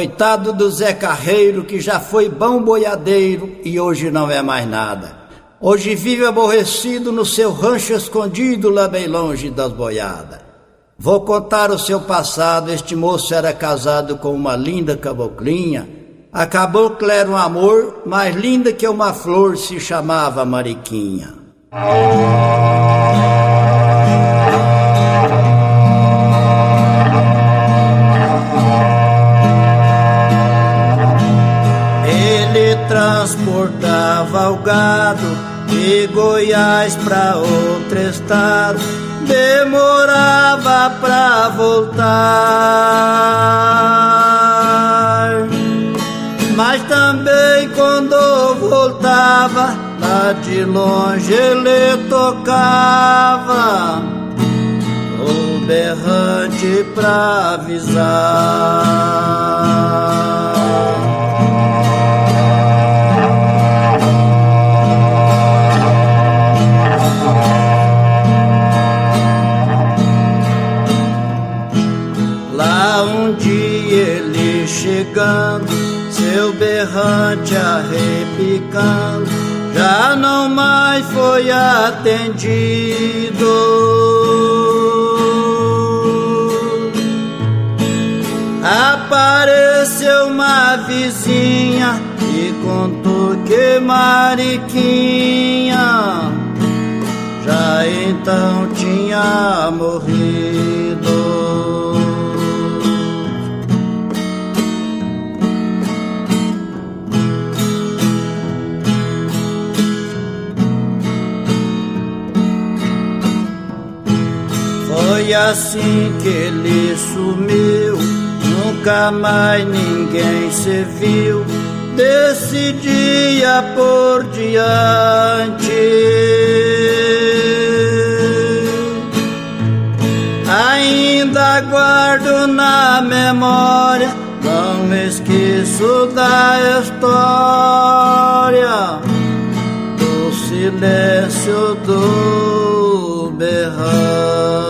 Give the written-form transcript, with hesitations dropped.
Coitado do Zé Carreiro, que já foi bom boiadeiro e hoje não é mais nada. Hoje vive aborrecido no seu rancho escondido lá bem longe das boiadas. Vou contar o seu passado. Este moço era casado com uma linda caboclinha. A cabocla era um amor, mais linda que uma flor, se chamava Mariquinha. Ele transportava o gado de Goiás pra outro estado, demorava pra voltar. Mas também quando voltava, lá de longe ele tocava o berrante pra avisar. Lá um dia ele chegando, seu berrante arrepicando, já não mais foi atendido. Apareceu uma vizinha e contou que Mariquinha já então tinha morrido. Foi assim que ele sumiu, nunca mais ninguém se viu, desse dia por diante. Ainda guardo na memória, não esqueço da história do silêncio do berrante.